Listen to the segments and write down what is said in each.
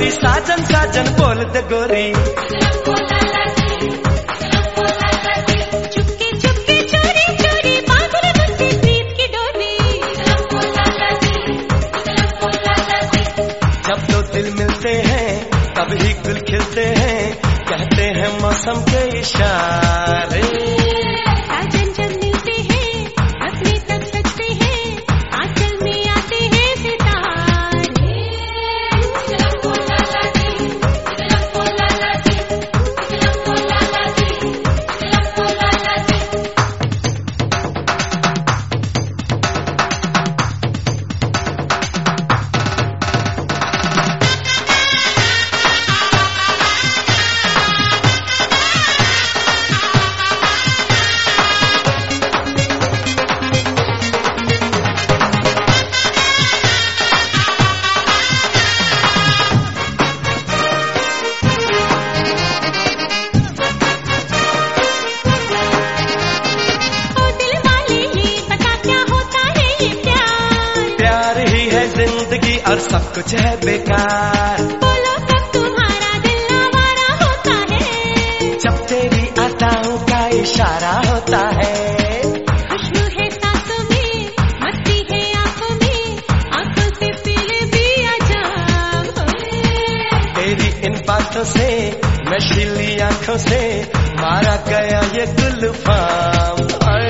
गोरी साजन साजन बोल दे गोरी। चुपके चुपके चोरी चोरी बांध ले मुझसे प्रीत की डोरी। जब दो दिल मिलते हैं तब ही गुल खिलते हैं, कहते हैं मौसम के इशारे। साजन जब मिलते हैं अपने तब सजते हैं, आंचल में आते हैं सितारे। जिंदगी और सब कुछ है बेकार, बोलो कब तुम्हारा दिल आवारा होता है, जब तेरी अदाओं का इशारा होता है। खुशबू है सांसों में, मस्ती है आंखों में, आंखों से पीले भी अजाब। तेरी इन बातों से नशीली आंखों से मारा गया ये गुलफाम।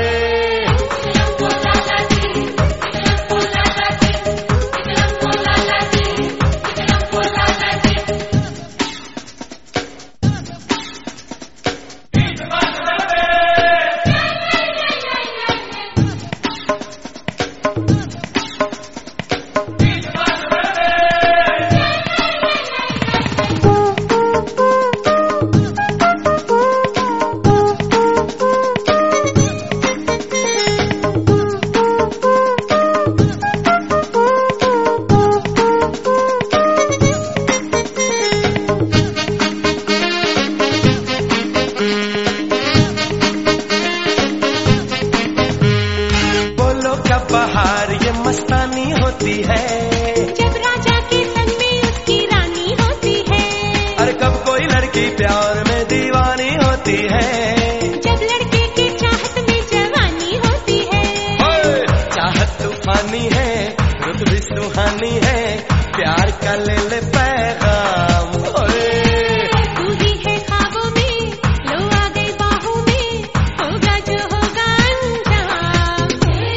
बहार ये मस्तानी होती है, जब राजा के संग में उसकी रानी होती है। अरे कब कोई लड़की प्यार में दीवानी होती है, जब लड़के की चाहत में जवानी होती है। चाहत तूफानी है, रुत भी सुहानी है, प्यार का ले ले पैगाम। तू ही है ख्वाबों में, लो आ गई बाहों में, होगा जो होगा अंजाम।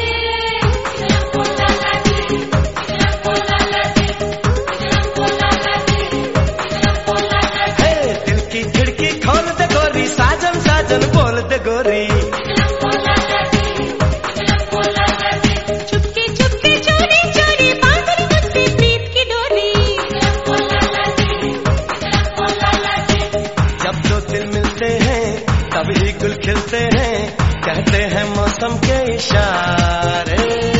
दिल की खिड़की खोल दे गोरी, साजन साजन बोल दे गोरी। चुपके चुपके चोरी चोरी बांध ले मुझसे प्रीत की डोरी। जब दो दिल मिलते हैं तब ही गुल खिलते हैं, कहते हैं मौसम के इशारे।